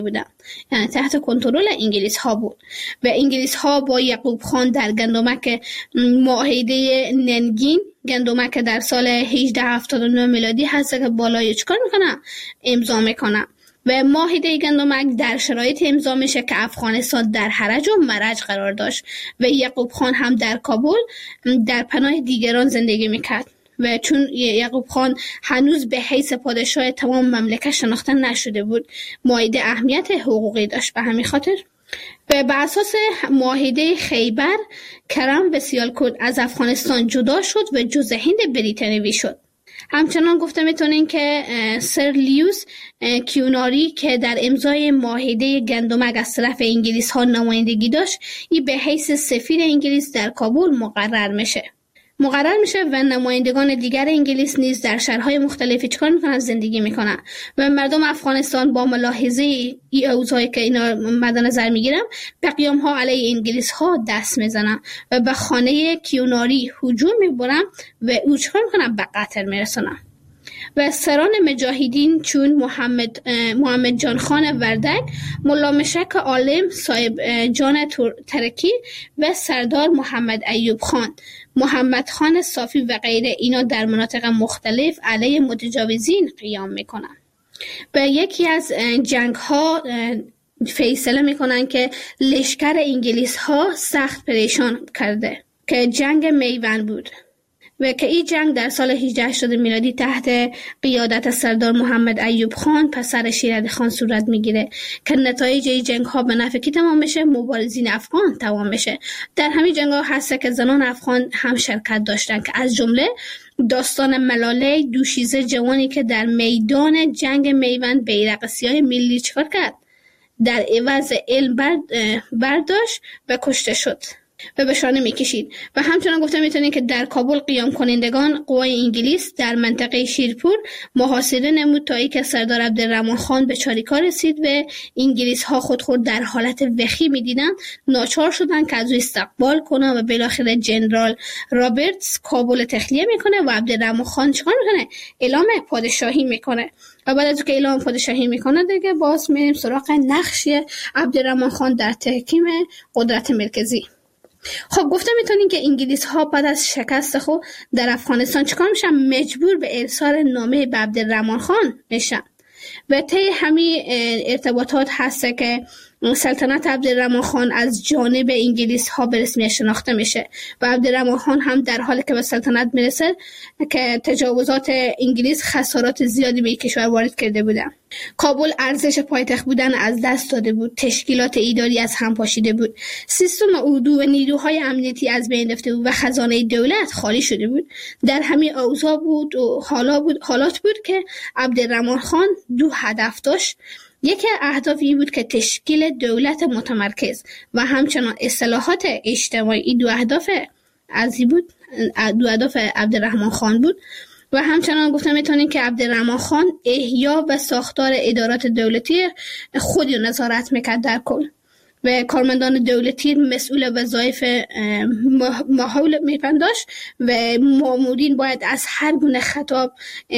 بودن، یعنی تحت کنترل انگلیس ها بود و انگلیس ها با یعقوب خان در گندمک معاهده ننگین، گندمک در سال 1879 میلادی هست که بالای چکار میکنن؟ امضا میکنن و معاهده گندمک در شرایط امضا میشه که افغانستان در حرج و مرج قرار داشت و یعقوب خان هم در کابل در پناه دیگران زندگی میکرد و چون یعقوب خان هنوز به حیث پادشاه تمام مملکت شناخته نشده بود، معاهده اهمیت حقوقی داشت. به همین خاطر و بر اساس معاهده خیبر، کرم و سیالکوت از افغانستان جدا شد و جزء هند بریتانیایی شد. همچنان گفته میتونین که سر لیوس کیوناری که در امضای معاهده گندمک از طرف انگلیس ها نمایندگی داشت، این به حیث سفیر انگلیس در کابل مقرر میشه و نمایندگان دیگر انگلیس نیز در شهرهای مختلفی چکار میکنن؟ زندگی میکنن و مردم افغانستان با ملاحظه ای اوضاعی که اینا مد نظر میگیرم به قیام ها علیه انگلیس ها دست میزنن و به خانه کیوناری هجوم میبرن و او چکار میکنن؟ به قتل میرسونن. و سران مجاهدین چون محمد جان خان وردک، ملا مشک عالم، صاحب جان ترکی و سردار محمد ایوب خان، محمد خان صافی و غیره، اینا در مناطق مختلف علیه متجاوزین قیام میکنن. و یکی از جنگ ها فیصله میکنن که لشکر انگلیس ها سخت پریشان کرده که جنگ میوند بود و که این جنگ در سال 1880 میلادی تحت قیادت سردار محمد ایوب خان پسر شیرعلی خان صورت میگیره که نتایج این جنگ ها به نفع کی تمام میشه؟ مبارزین افغان تمام میشه. در همین جنگ ها هست که زنان افغان هم شرکت داشتن که از جمله داستان ملاله، دوشیزه جوانی که در میدان جنگ میوند بیرق سیاه ملی چکار کرد؟ در عوض علم برداشت و کشته شد و به شانه میکشید. و همچنان گفته میتونید که در کابل قیام کنندگان قوای انگلیس در منطقه شیرپور محاصره نمود تا اینکه سردار عبدالرحمن خان به چاریکار رسید و انگلیس ها خود در حالت وخی میدیدن، ناچار شدن که از او استقبال کنن و بالاخره جنرال رابرتس کابل تخلیه میکنه و عبدالرحمن خان چیکار میکنه؟ اعلام پادشاهی میکنه. و بعد از اینکه اعلام پادشاهی میکنه دیگه باز میریم سراغ نقش عبدالرحمن خان در تحکیم قدرت مرکزی. خب گفته میتونین که انگلیس ها بعد از شکست خود در افغانستان چیکار میشن؟ مجبور به ارسال نامه به عبدالرحمن خان میشن و طی همین ارتباطات هست که سلطنت عبدالرحمن خان از جانب انگلیس ها به رسمیت شناخته میشه و عبدالرحمن خان هم در حالی که به سلطنت میرسه که تجاوزات انگلیس خسارات زیادی به کشور وارد کرده بودن. کابل ارزش پایتخت بودن از دست داده بود، تشکیلات اداری از هم پاشیده بود، سیستم اردو و نیروهای امنیتی از بین رفته بود و خزانه دولت خالی شده بود. در همین اوضاع بود و حالات بود که عبدالرحمن خان دو هدف داشت. یکی اهداف این بود که تشکیل دولت متمرکز و همچنان اصلاحات اجتماعی. این دو اهداف عبدالرحمن خان بود و همچنان گفتم میتونین که عبدالرحمن خان احیا و ساختار ادارات دولتی خودی نظارت میکرد در کل و کارمندان دولتی مسئول وظایف ماحول میپنداشت و مامورین باید از هر گونه خطا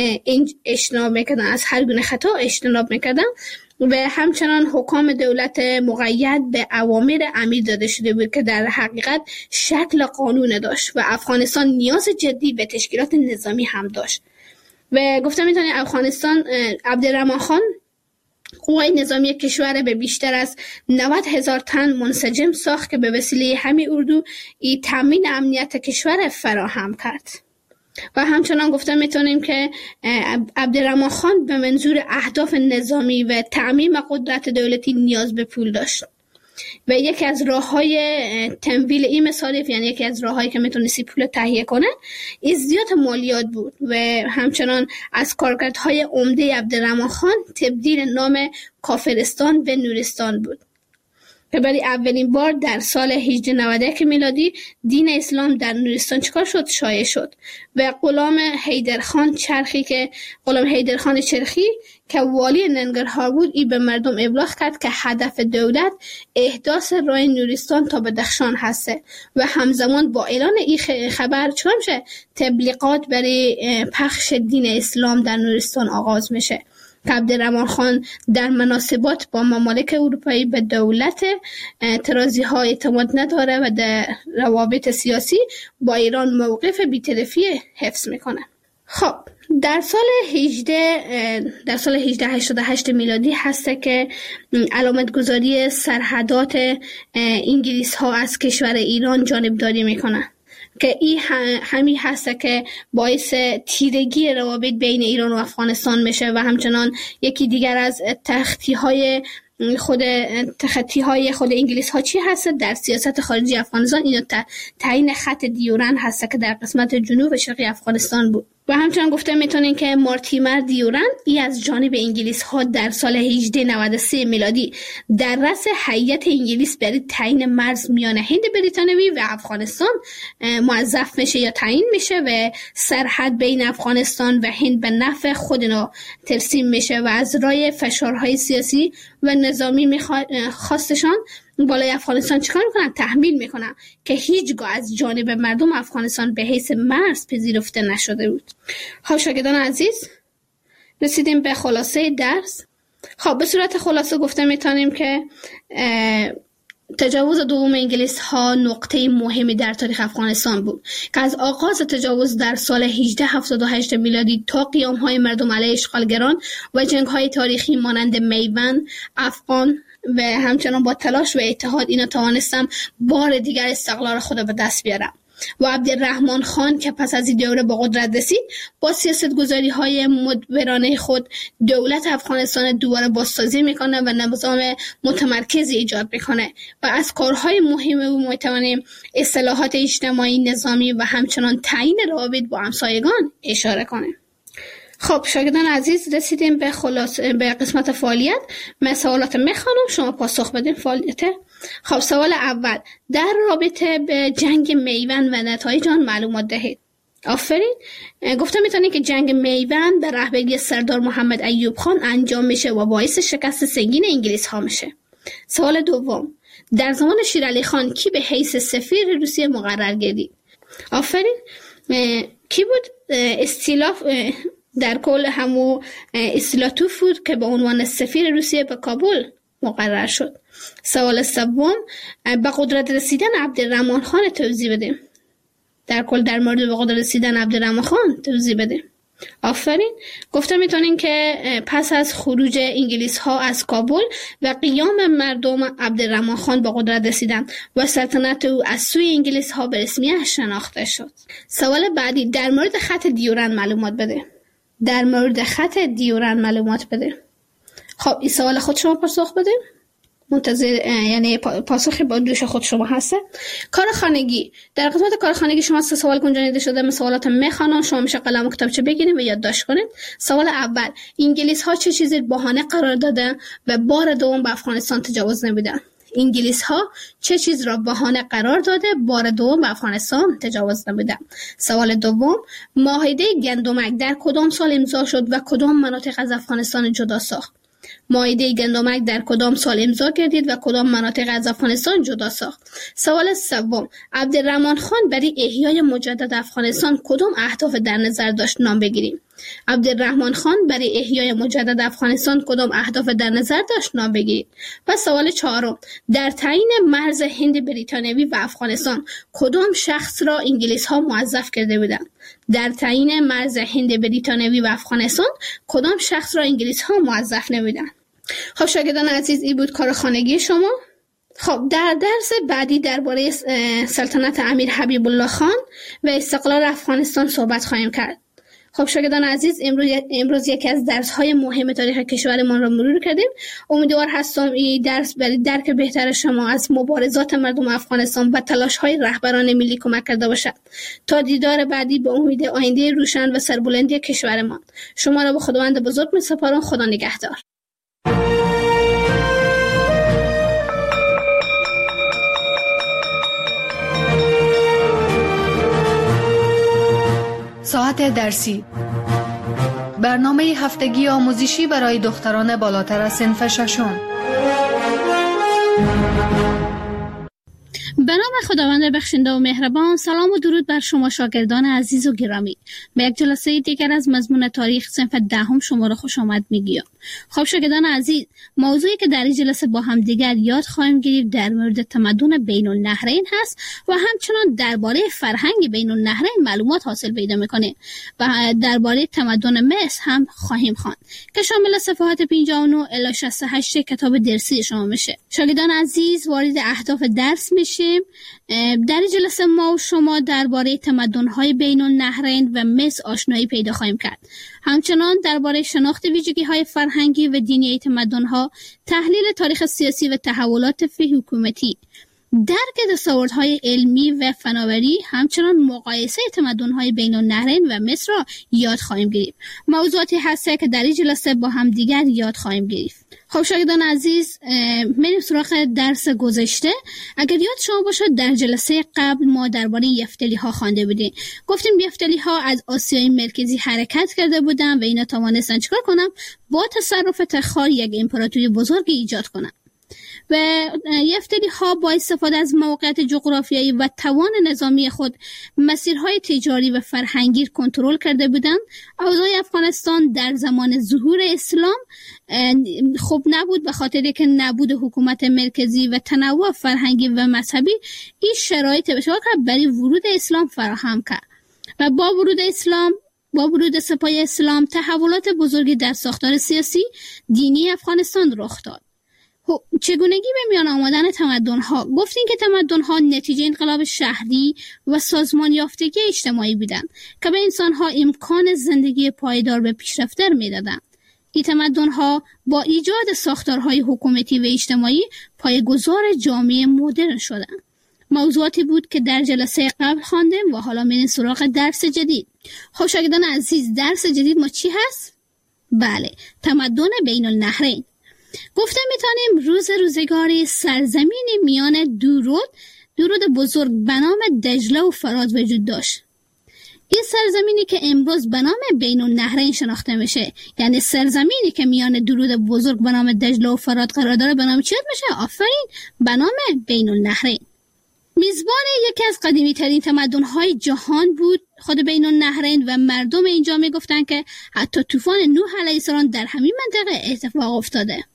اجتناب میکردن و همچنان حکام دولت مقید به اوامر امیر داده شده بود که در حقیقت شکل قانون داشت و افغانستان نیاز جدی به تشکیلات نظامی هم داشت. و گفتم میتونی افغانستان عبدالرحمن خان قوای نظامی کشور به بیشتر از 90,000 تن منسجم ساخت که به وسیله همین اردو ای تامین امنیت کشور فراهم کرد. و همچنان گفته میتونیم که عبدالرحمن خان به منظور اهداف نظامی و تعمیم قدرت دولتی نیاز به پول داشت و یکی از راه‌های تمویل این مصارف، یعنی یکی از راه‌هایی که میتونستی پول تهیه کنه، ازدیاد مالیات بود و همچنان از کارکردهای عمده عبدالرحمن خان تبدیل نام کافرستان و نورستان بود که برای اولین بار در سال 1891 میلادی دین اسلام در نورستان چکار شد؟ شایع شد و غلام حیدرخان چرخی که والی ننگرهار بود ای به مردم ابلاغ کرد که هدف دولت احداث راه نورستان تا بدخشان هسته و همزمان با اعلان این خبر چکار میشه؟ تبلیغات برای پخش دین اسلام در نورستان آغاز میشه که عبدالرحمن خان در مناسبات با ممالک اروپایی به دولت اعتراضی ها اعتماد نداره و در روابط سیاسی با ایران موقف بی‌طرفی حفظ میکنه. خب در سال 1888 میلادی هست که علامت گذاری سرحدات انگلیس ها از کشور ایران جانبداری میکنه که این همین هست که باعث تیرگی روابط بین ایران و افغانستان میشه و همچنان یکی دیگر از تخطی های خود انگلیس ها چی هست در سیاست خارجی افغانستان؟ اینو تعیین خط دیورند هست که در قسمت جنوب و شرقی افغانستان بود. و همچنان گفته میتونین که مارتیمر دیورند ای از جانب انگلیس ها در سال 1893 میلادی در رأس هیئت انگلیس برای تعیین مرز میان هند بریتانیایی و افغانستان موظف میشه یا تعیین میشه و سرحد بین افغانستان و هند به نفع خودنا ترسیم میشه و از رای فشارهای سیاسی و نظامی خواستشان بالای افغانستان چیکار میکنن؟ تحمیل میکنن که هیچگاه از جانب مردم افغانستان به حیث مرز پذیرفته نشده بود. خب شاگردان عزیز رسیدیم به خلاصه درس. خب به صورت خلاصه گفته میتونیم که تجاوز دوم انگلیس ها نقطه مهمی در تاریخ افغانستان بود که از آغاز تجاوز در سال 1878 میلادی تا قیام های مردم علیه اشغالگران و جنگ های تاریخی مانند میوند، افغان و همچنان با تلاش و اتحاد اینا توانستم بار دیگر استقلال خود به دست بیارم. و عبدالرحمن خان که پس از این دوره به قدرت رسید با سیاستگذاری های مدبرانه خود دولت افغانستان دوباره بازسازی میکنه و نظام متمرکزی ایجاد میکنه و از کارهای مهم او میتوانیم اصلاحات اجتماعی، نظامی و همچنان تعیین روابط با همسایگان اشاره کنیم. خب شاگردان عزیز رسیدیم به قسمت فعالیت. من سوالات میخوانم، شما پاسخ بدین فعالیت. خب سوال اول، در رابطه به جنگ میوند و نتایج آن معلومات دهید. آفرین. گفته میتونید که جنگ میوند در رهبری سردار محمد ایوب خان انجام میشه و باعث شکست سنگین انگلیس ها میشه. سوال دوم، در زمان شیرعلی خان کی به حیث سفیر روسیه مقرر گردید؟ آفرین. کی بود؟ استیلاف در کل همو استیلاتوف بود که به عنوان سفیر روسیه به کابل مقرر شد. سوال سوم، به قدرت رسیدن عبدالرحمن خان توضیح بدیم. در کل در مورد به قدرت رسیدن عبدالرحمن خان توضیح بدیم. آفرین. گفته میتونین که پس از خروج انگلیس ها از کابل و قیام مردم عبدالرحمن خان به قدرت رسیدن و سلطنت او از سوی انگلیس ها به رسمیت شناخته شد. سوال بعدی، در مورد خط دیورند معلومات بده. در مورد خط دیورند معلومات بده. خب این سوال خود شما پاسخ بده. منتظر یعنی پاسخی با دوش خود شما هسته. کار خانگی، در قسمت کار خانگی شما 3 سوال گنجانیده شده. من سوالات میخوانم، شما میشه قلم و کتابچه بگیرید و یادداشت کنید. سوال اول، انگلیس ها چه چیزی بهانه قرار دادن و بار دوم به افغانستان تجاوز نمیدن؟ انگلیس ها چه چیز را بهانه قرار داده بار دوم به افغانستان تجاوز نمیدن؟ سوال دوم، معاهده گندمک در کدام سال امضا شد و کدام مناطق از افغانستان جدا ساخت؟ معاهده گندمک در کدام سال امضا گردید و کدام مناطق از افغانستان جدا ساخت؟ سوال سوم، عبدالرحمن خان برای احیای مجدد افغانستان کدام اهداف در نظر داشت؟ نام بگیریم. عبدالرحمن خان برای احیای مجدد افغانستان کدام اهداف در نظر داشت؟ نام بگیرید. و سوال چهارم، در تعیین مرز هند بریتانیایی و افغانستان کدام شخص را انگلیس ها موظف کرده بودند؟ در تعیین مرز هند بریتانیایی و افغانستان کدام شخص را انگلیس ها موظف نبودند؟ خب شاگردان عزیز این بود کار خانگی شما. خب در درس بعدی درباره سلطنت امیر حبیب الله خان و استقلال افغانستان صحبت خواهیم کرد. خب شاگردان عزیز امروز یکی از درس‌های مهم تاریخ کشورمان را مرور کردیم. امیدوار هستم این درس برای درک بهتر شما از مبارزات مردم افغانستان و تلاش‌های رهبران ملی کمک کرده باشد. تا دیدار بعدی به امید آینده روشن و سربلندی کشورمان. شما را به خداوند بزرگ می‌سپارم. خدا نگهدار. ساعت درسی، برنامه هفتگی آموزشی برای دختران بالاتر از صنف ششم. به نام خداوند بخشنده و مهربان. سلام و درود بر شما شاگردان عزیز و گرامی. به یک جلسه دیگر از مضمون تاریخ صنف دهم شما را خوش آمد میگویم. خب شاگردان عزیز، موضوعی که در این جلسه با هم دیگر یاد خواهیم گرفت در مورد تمدن بین النهرین هست و همچنان درباره فرهنگ بین النهرین معلومات حاصل پیدا میکنیم و درباره تمدن مصر هم خواهیم خواند که شامل صفحات 59 الی 68 کتاب درسی شما میشه. شاگردان عزیز، وارد اهداف درس میشیم. در این جلسه ما و شما درباره تمدن‌های بین النهرین و مصر آشنایی پیدا خواهیم کرد. همچنان درباره شناخت ویژگی‌های فرهنگی و دینی تمدن‌ها، تحلیل تاریخ سیاسی و تحولات فی حکومتی، درک دستاوردهای علمی و فناوری، همچنان مقایسه تمدن‌های بین النهرین و مصر را یاد خواهیم گرفت. موضوعاتی هست که در این جلسه با هم دیگر یاد خواهیم گرفت. خب شاگردان عزیز، میریم سراغ درس گذشته. اگر یاد شما باشد در جلسه قبل ما درباره یفتلی ها خوانده بودیم. گفتیم یفتلی ها از آسیای مرکزی حرکت کرده بودند و اینا توانستن چیکار کنن؟ با تصرف تخار یک امپراتوری بزرگ ایجاد کنن. و یفتلی ها با استفاده از موقعیت جغرافیایی و توان نظامی خود مسیرهای تجاری و فرهنگی کنترل کرده بودند. اوضاع افغانستان در زمان ظهور اسلام خوب نبود، به خاطر که نبود حکومت مرکزی و تنوع فرهنگی و مذهبی این شرایط بسیار برای ورود اسلام فراهم کرد و با ورود سپاه اسلام تحولات بزرگی در ساختار سیاسی دینی افغانستان رخ داد. چگونگی به میان آمدن تمدن‌ها؟ گفتیم که تمدن‌ها نتیجه انقلاب شهری و سازمان یافتگی اجتماعی بودند که به انسان‌ها امکان زندگی پایدار و پیشرفته می‌دادند. این تمدن‌ها با ایجاد ساختارهای حکومتی و اجتماعی پایه‌گذار جامعه مدرن شدند. موضوعاتی بود که در جلسه قبل خواندیم و حالا میریم سراغ درس جدید. خب شاگردان عزیز، درس جدید ما چی هست؟ بله، تمدن بین النهرین. گفته میتونیم روزگاری سرزمین میان درود بزرگ به نام دجله و فرات وجود داشت. این سرزمینی که امروز به نام بین النهرین شناخته میشه، یعنی سرزمینی که میان درود بزرگ به نام دجله و فرات قرار داره، به نام چی میشه؟ آفرین، به نام بین النهرین. میزبان یکی از قدیمی ترین تمدن‌های جهان بود خود بین النهرین و مردم اینجا میگفتن که حتی طوفان نوح علیه السلام در همین منطقه اتفاق افتاده.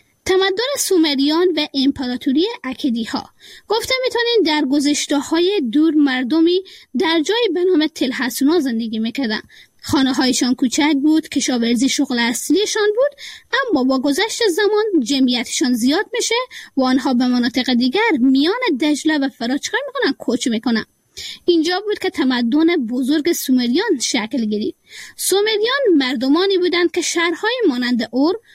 تمدن سومریان و امپراتوری اکدی ها. گفته میتونین در گذشته‌های دور مردمی در جای به نام تل حسونا زندگی میکردن. خانه هایشان کوچک بود، کشاورزی شغل اصلیشان بود، اما با گذشت زمان جمعیتشان زیاد میشه و آنها به مناطق دیگر میان دجله و فرات چیکار میکنن؟ کوچ میکنن. اینجا بود که تمدن بزرگ سومریان شکل گرفت. سومریان مردمانی بودند که شهرهای مانند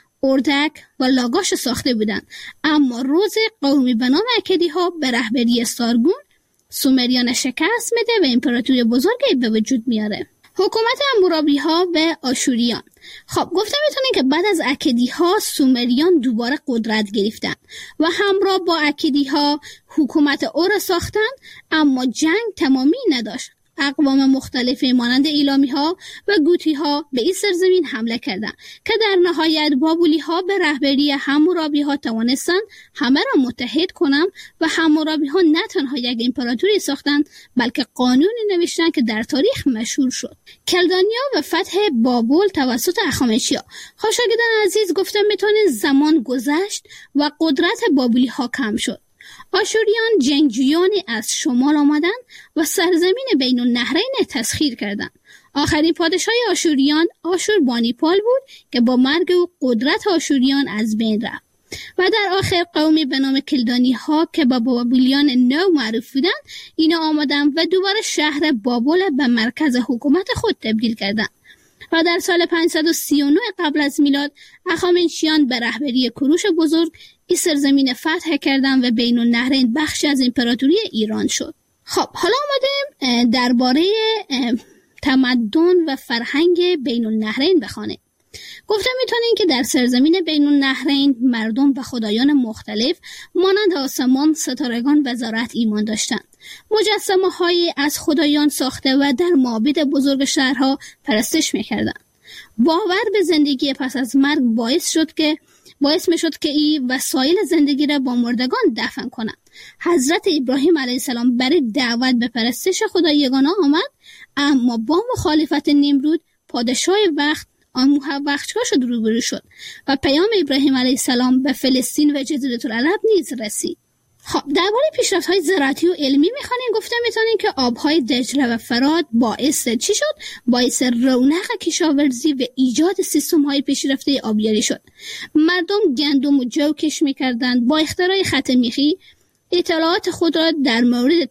اردک و لاگاش ساخته بودند، اما روز قومی به نام اکدی ها به رهبری سارگون سومریان شکست میده و امپراتوری بزرگی به وجود میاره. حکومت حمورابی ها و آشوریان. خب گفته میتونین که بعد از اکدی ها سومریان دوباره قدرت گرفتن و همراه با اکدی ها حکومت اور ساختن، اما جنگ تمامی نداشت. اقوام مختلفی مانند ایلامی ها و گوتی ها به این سرزمین حمله کردند که در نهایت بابلی ها به رهبری حمورابی ها توانستند همه را متحد کنند و حمورابی ها نه تنها یک امپراتوری ساختند بلکه قانونی نوشتند که در تاریخ مشهور شد. کلدانیا و فتح بابل توسط اخامنشیا. شاگردان عزیز، گفتم میتونه زمان گذشت و قدرت بابلی ها کم شد. آشوریان جنگجویانی از شمال آمدند و سرزمین بین النهرین تسخیر کردند. آخرین پادشاه آشوریان آشوربانیپال بود که با مرگ و قدرت آشوریان از بین رفت. و در آخر قومی به نام کلدانی ها که با بابلیان نو معروف بودند، اینا آمدند و دوباره شهر بابل به مرکز حکومت خود تبدیل کردند. و در سال 539 قبل از میلاد اخامنشیان به رهبری کوروش بزرگ این سرزمین فتح کردند و بین النهرین بخشی از امپراتوری ایران شد. خب حالا آمدیم درباره تمدن و فرهنگ بین النهرین بخوانیم. گفتم میتونین که در سرزمین بین النهرین مردم به خدایان مختلف مانند آسمان، ستارگان و زراعت ایمان داشتند. مجسمه هایی از خدایان ساخته و در معابد بزرگ شهرها پرستش میکردند. باور به زندگی پس از مرگ باعث شد که باعث میشد که این وسایل زندگی را با مردگان دفن کنند. حضرت ابراهیم علیه السلام برای دعوت به پرستش خدا یگانه آمد، اما با مخالفت نمرود پادشاه وقت بخشگاه شد روبرو شد و پیام ابراهیم علیه السلام به فلسطین و جزیره العرب نیز رسید. خب درباره پیشرفت‌های زراعتی و علمی می‌خوانیم گفته می‌تونیم که آب‌های دجله و فرات باعث چی شد؟ باعث رونق کشاورزی و ایجاد سیستم‌های پیشرفته آبیاری شد. مردم گندم و جو کشت می‌کردند. با اختراع خط میخی اطلاعات خود را در مورد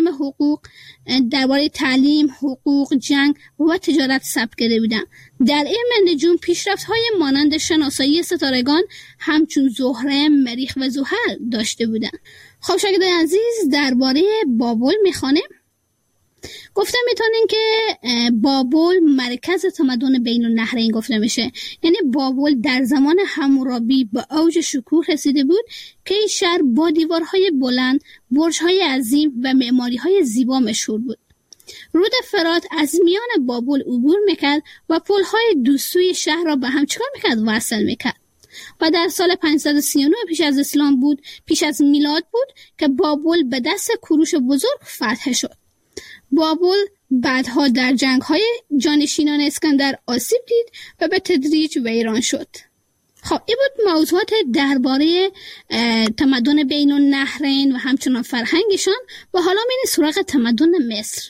درباره تعلیم، حقوق، جنگ و تجارت ثبت کرده بودند. در علم نجوم پیشرفت‌های مانند شناسایی ستارگان همچون زهره، مریخ و زحل داشته بودند. خب شاگردان عزیز درباره بابل می‌خوانیم. گفته میتونین که بابل مرکز تمدن بین النهرین گفته میشه. یعنی بابل در زمان حمورابی به اوج شکوه رسیده بود که این شهر با دیوارهای بلند، برج‌های عظیم و معماری‌های زیبا مشهور بود. رود فرات از میان بابل عبور میکرد و پل‌های دو سوی شهر را به هم چیکار میکرد؟ وصل میکرد. و در سال 539 پیش از میلاد بود که بابل به دست کوروش بزرگ فتح شد. بابل بعدها در جنگ‌های جانشینان اسکندر آسیب دید و به تدریج ویران شد. خب این بود موضوعات درباره تمدن بین النهرین و همچنان فرهنگشان و حالا میریم سراغ تمدن مصر.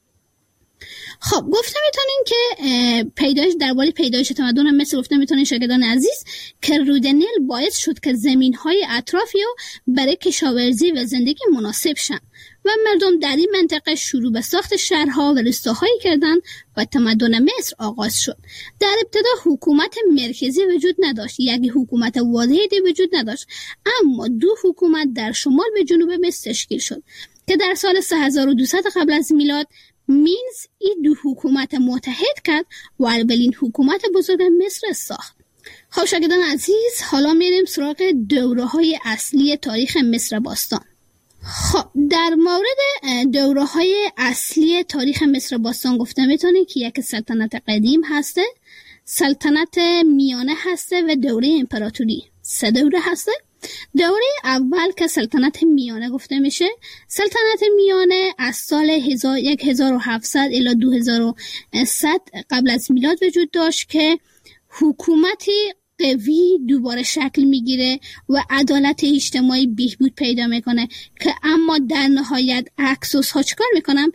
خب گفته میتونین که درباره پیدایش تمدن مصر گفته میتونین شاگردان عزیز که رود نیل باعث شد که زمین‌های اطرافی رو برای کشاورزی و زندگی مناسب شن و مردم در این منطقه شروع به ساخت شهرها و روستاهایی کردند و تمدن مصر آغاز شد. در ابتدا حکومت مرکزی وجود نداشت، یعنی حکومت واحدی وجود نداشت، اما دو حکومت در شمال و جنوب مصر تشکیل شد که در سال 3200 قبل از میلاد مینز این دو حکومت متحد کرد و اولین حکومت بزرگ مصر ساخت. خب شاگردان عزیز حالا میریم سراغ دوره‌های اصلی تاریخ مصر باستان. خب در مورد دوره‌های اصلی تاریخ مصر باستان گفته میتونه که یک سلطنت قدیم هسته، سلطنت میانه هسته و دوره امپراتوری. 3 دوره هسته. دوره اول که سلطنت میانه گفته میشه، سلطنت میانه از سال 1700 الی 2100 قبل از میلاد وجود داشت که حکومتی قوی دوباره شکل میگیره و عدالت اجتماعی بهبود پیدا میکنه که اما در نهایت اکسوس ها چیکار میکنن؟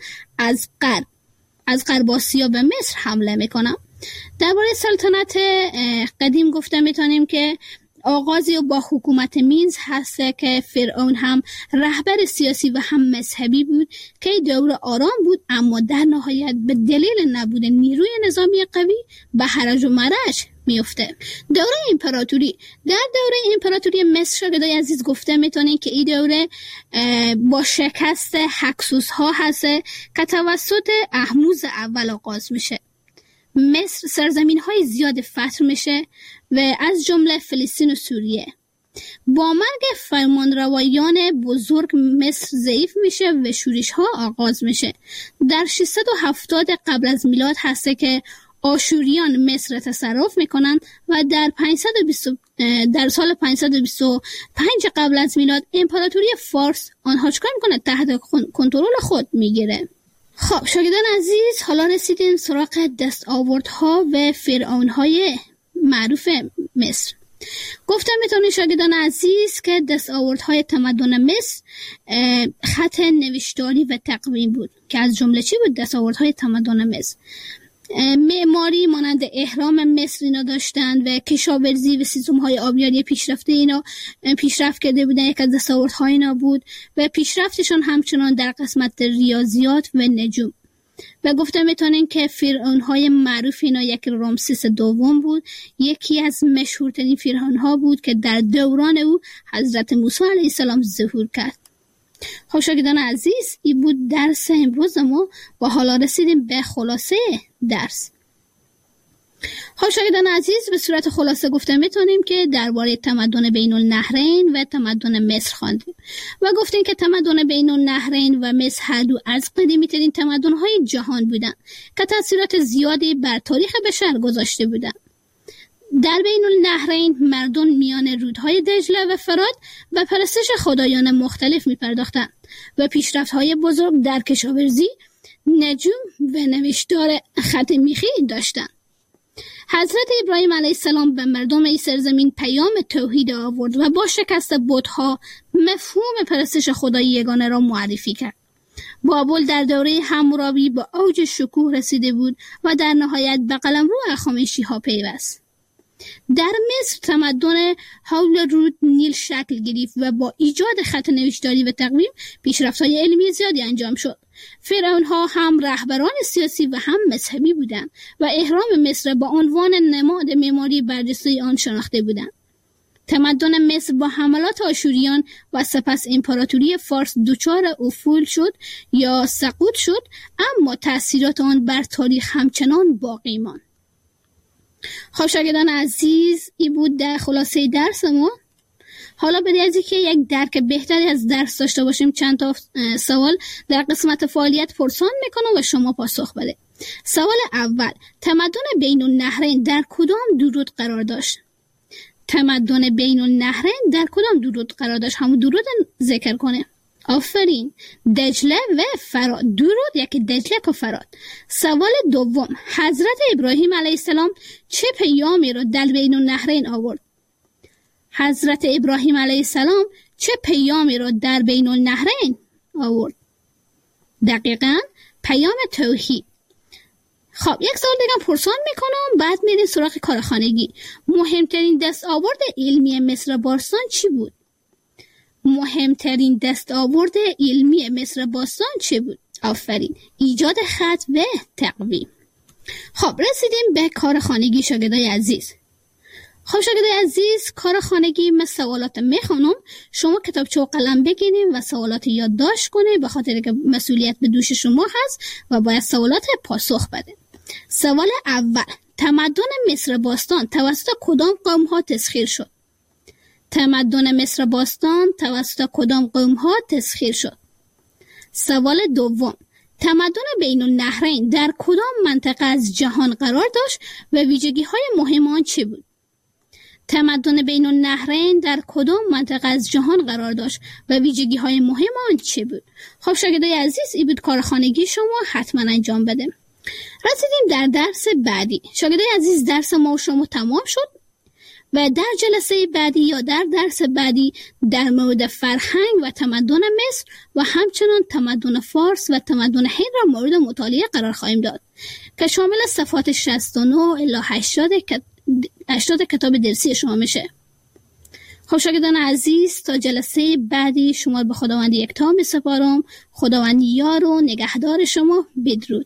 از غرب آسیا به مصر حمله میکنن. درباره سلطنت قدیم گفته میتونیم که آغازی با حکومت مینز هسته که فرعون هم رهبر سیاسی و هم مذهبی بود که دوره آرام بود، اما در نهایت به دلیل نبود نیروی نظامی قوی به هرج و مرج میفته. دوره امپراتوری. در دوره امپراتوری مصر شاگردای عزیز گفته میتونین که این دوره با شکست هکسوس ها هسته که توسط احموز اول آغاز میشه. مصر سرزمین های زیاد فتح میشه و از جمله فلسطین و سوریه. با مرگ فرمانروایان بزرگ مصر ضعیف میشه و شورش ها آغاز میشه. در 670 قبل از میلاد هسته که آشوریان مصر تصرف میکنن و در سال 525 قبل از میلاد امپراتوری فارس آنها چکار میکنه؟ تحت کنترل خود میگیره. خب شاگردان عزیز حالا رسیدیم سراغ دستاوردها و فرعونهای معروف مصر. گفتم میتونید شاگردان عزیز که دستاوردهای تمدن مصر خط نوشتاری و تقویم بود که از جمله چی بود دستاوردهای تمدن مصر؟ معماری مانند اهرام مصر اینا داشتند و کشاورزی و سیستم‌های آبیاری پیشرفته اینا پیشرفت کرده بودن. یک از دستاوردهای اینا بود و پیشرفتشون همچنان در قسمت ریاضیات و نجوم. و گفتم میتونین که فرعونهای معروف اینا یک رامسیس دوم بود، یکی از مشهورترین فرعونها بود که در دوران او حضرت موسی علیه السلام ظهور کرد. خب شاگردان عزیز این بود درس امروز ما و حالا رسیدیم به خلاصه درس. خب شاگردان عزیز به صورت خلاصه گفته میتونیم که درباره تمدن بین النهرین و تمدن مصر خواندیم و گفتیم که تمدن بین النهرین و مصر هر دو از قدیمی ترین تمدن‌های جهان بودند که تأثیرات زیادی بر تاریخ بشر گذاشته بودند. در بین النهرین مردم میان رودهای دجله و فرات به پرستش خدایان مختلف می پرداختند و پیشرفت‌های بزرگ در کشاورزی، نجوم و نوشتار خط میخی داشتند. حضرت ابراهیم علیه السلام به مردم این سرزمین پیام توحید آورد و با شکست بت‌ها مفهوم پرستش خدای یگانه را معرفی کرد. بابل در دوره حمورابی به اوج شکوه رسیده بود و در نهایت به قلمرو هخامنشی‌ها پیوست. در مصر تمدن حول رود نیل شکل گرفت و با ایجاد خط نوشتاری و تقویم پیشرفت‌های علمی زیادی انجام شد. فرعون‌ها هم رهبران سیاسی و هم مذهبی بودند و اهرام مصر با عنوان نماد معماری برجسته آن شناخته بودند. تمدن مصر با حملات آشوریان و سپس امپراتوری فارس دچار افول شد یا سقوط شد، اما تأثیرات آن بر تاریخ همچنان باقی ماند. خب شاگردان عزیز، این بود در خلاصه درس ما. حالا برای از اینکه یک درک بهتری از درس داشته باشیم چند تا سوال در قسمت فعالیت پرسان میکنم و شما پاسخ بده. سوال اول، تمدن بین النهرین در کدام دو رود قرار داشت؟ تمدن بین النهرین در کدام دو رود قرار داشت؟ همون دو رود ذکر کنه. آفرین، دجله و فرات. دو رود، یکی دجله و فرات. سوال دوم، حضرت ابراهیم علیه السلام چه پیامی را در بین النهرین آورد؟ حضرت ابراهیم علیه السلام چه پیامی را در بین النهرین آورد؟ دقیقاً پیام توحید. خب یک سوال دیگه پرسان میکنم، بعد میریم سراغ کارخانگی. مهمترین دستاورد علمی مصر باستان چی بود؟ مهمترین دستاورد علمی مصر باستان چه بود؟ آفرین، ایجاد خط و تقویم. خب رسیدیم به کارخانگی شاگردای عزیز. خب شاگردای عزیز، کارخانگی من سوالات میخوانم، شما کتابچه و قلم بگیرید و سوالات یادداشت کنید، به خاطر که مسئولیت به دوش شما هست و باید سوالات پاسخ بده. سوال اول، تمدن مصر باستان توسط کدام قوم ها تسخیر شد؟ تمدن مصر باستان توسط کدام قوم ها تسخیر شد؟ سوال دوم، تمدن بین النهرین در کدام منطقه از جهان قرار داشت و ویژگی های مهم آن چه بود؟ تمدن بین النهرین در کدام منطقه از جهان قرار داشت و ویژگی های مهم آن چه بود؟ خب شاگردای عزیز، این بود کارخانگی شما، حتما انجام بده. رسیدیم در درس بعدی. شاگردای عزیز، درس ما و شما تمام شد و در جلسه بعدی یا در درس بعدی در مورد فرهنگ و تمدن مصر و همچنان تمدن فارس و تمدن هند را مورد مطالعه قرار خواهیم داد که شامل صفحات 69 الی 80 کتاب درسی شما میشه. خب شاگردان عزیز، تا جلسه بعدی شما به خداوند یکتا میسپارم. خداوند یار و نگهدار شما. بدرود.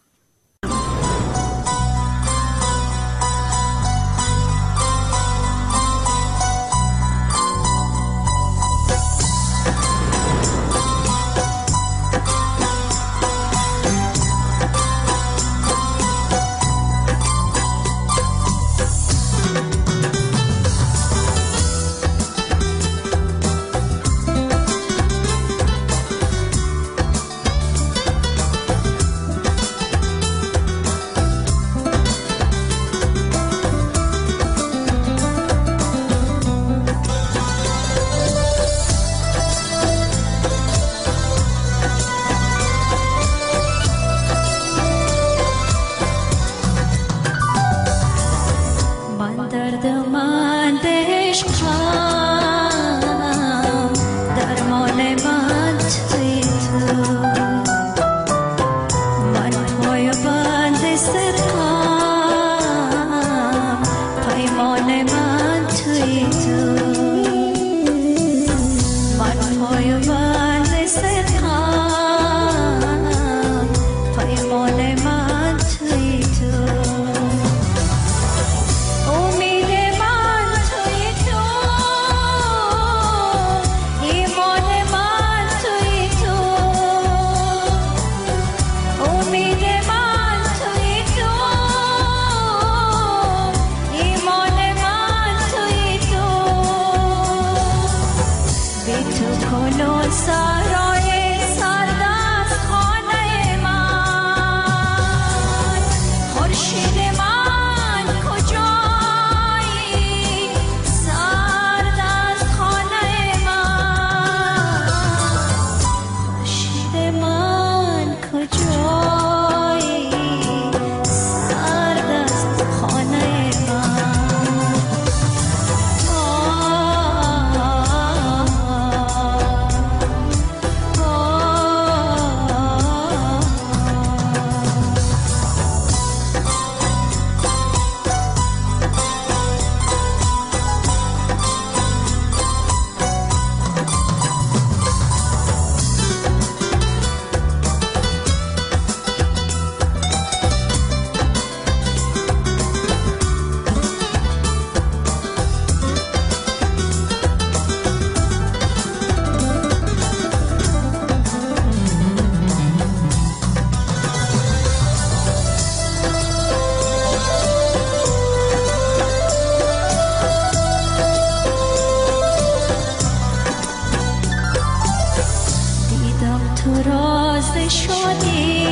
راز شدی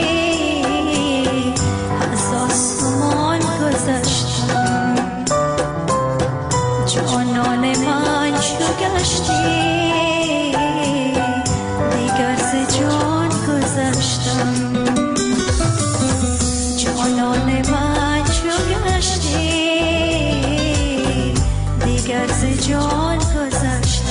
از آسمان گذشتم، جانان من چو گشتی دیگر ز جان گذشتم، جانان من چو گشتی دیگر ز جان گذشتم.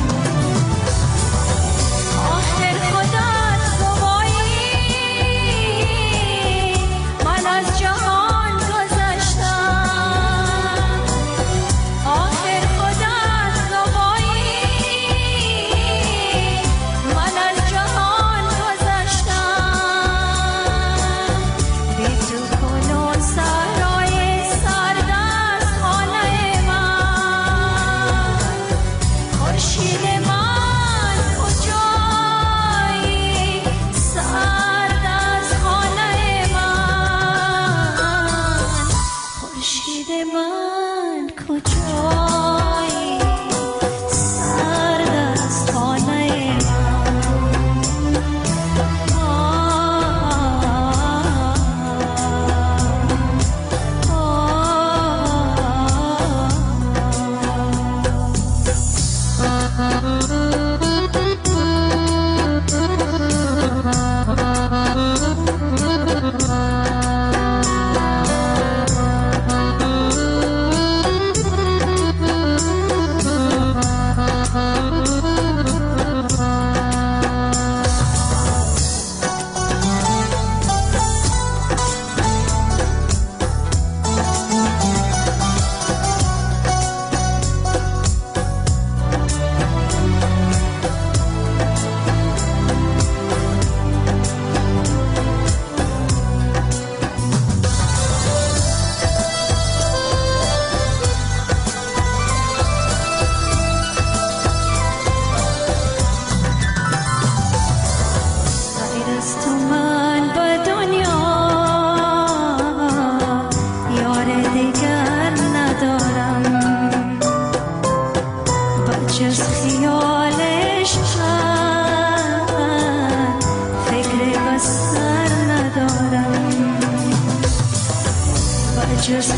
جز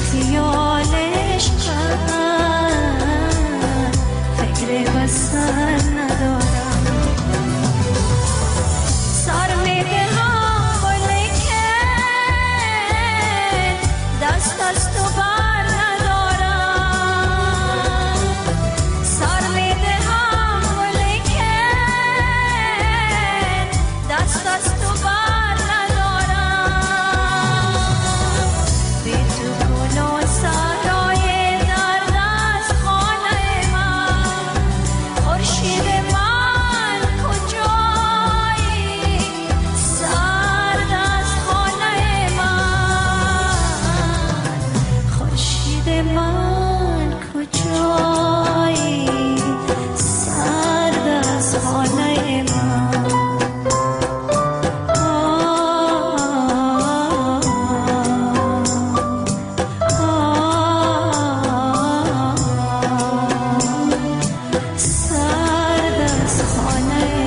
خیالش فکر بسر ندارم، سر میدهم ولیکن دست از تو بر ندارم، سر میدهم ولیکن دست از تو بر ندارم، بی تو گل و سرای درد از خانه من، خورشید من کجایی سرد از خانه من، خورشید من کجایی سرد از خانه من. سرد از خانه